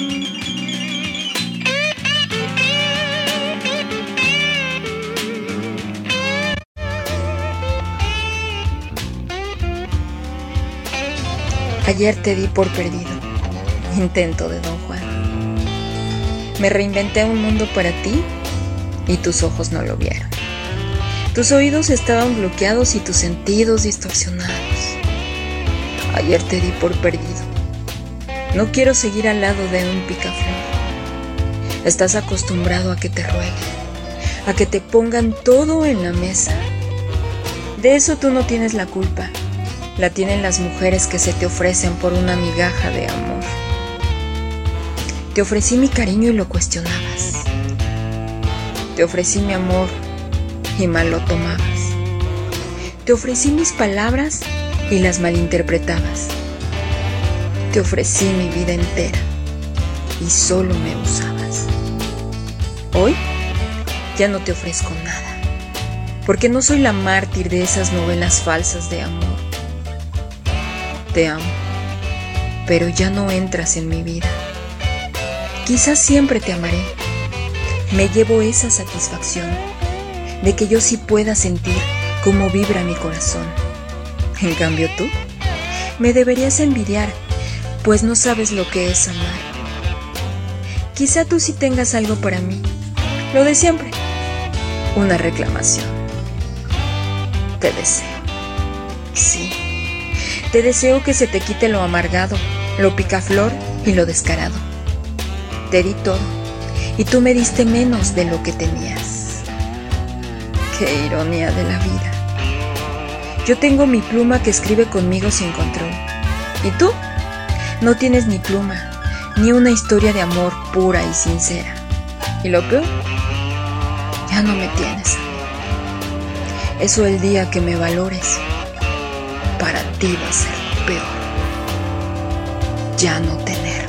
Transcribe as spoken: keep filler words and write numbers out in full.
Ayer te di por perdido, intento de Don Juan. Me reinventé un mundo para ti y tus ojos no lo vieron. Tus oídos estaban bloqueados y tus sentidos distorsionados. Ayer te di por perdido. No quiero seguir al lado de un picaflor. Estás acostumbrado a que te rueguen, a que te pongan todo en la mesa. De eso tú no tienes la culpa. La tienen las mujeres que se te ofrecen por una migaja de amor. Te ofrecí mi cariño y lo cuestionabas. Te ofrecí mi amor y mal lo tomabas. Te ofrecí mis palabras y las malinterpretabas. Te ofrecí mi vida entera y solo me usabas. Hoy ya no te ofrezco nada, porque no soy la mártir de esas novelas falsas de amor. Te amo, pero ya no entras en mi vida. Quizás siempre te amaré. Me llevo esa satisfacción de que yo sí pueda sentir cómo vibra mi corazón. En cambio tú, me deberías envidiar, pues no sabes lo que es amar. Quizá tú sí tengas algo para mí, lo de siempre, una reclamación. Te deseo, sí. Te deseo que se te quite lo amargado, lo picaflor y lo descarado. Te di todo y tú me diste menos de lo que tenías. Qué ironía de la vida. Yo tengo mi pluma que escribe conmigo sin control. ¿Y tú? No tienes ni pluma, ni una historia de amor pura y sincera. Y lo peor, ya no me tienes a mí. Eso el día que me valores, para ti va a ser lo peor. Ya no tener.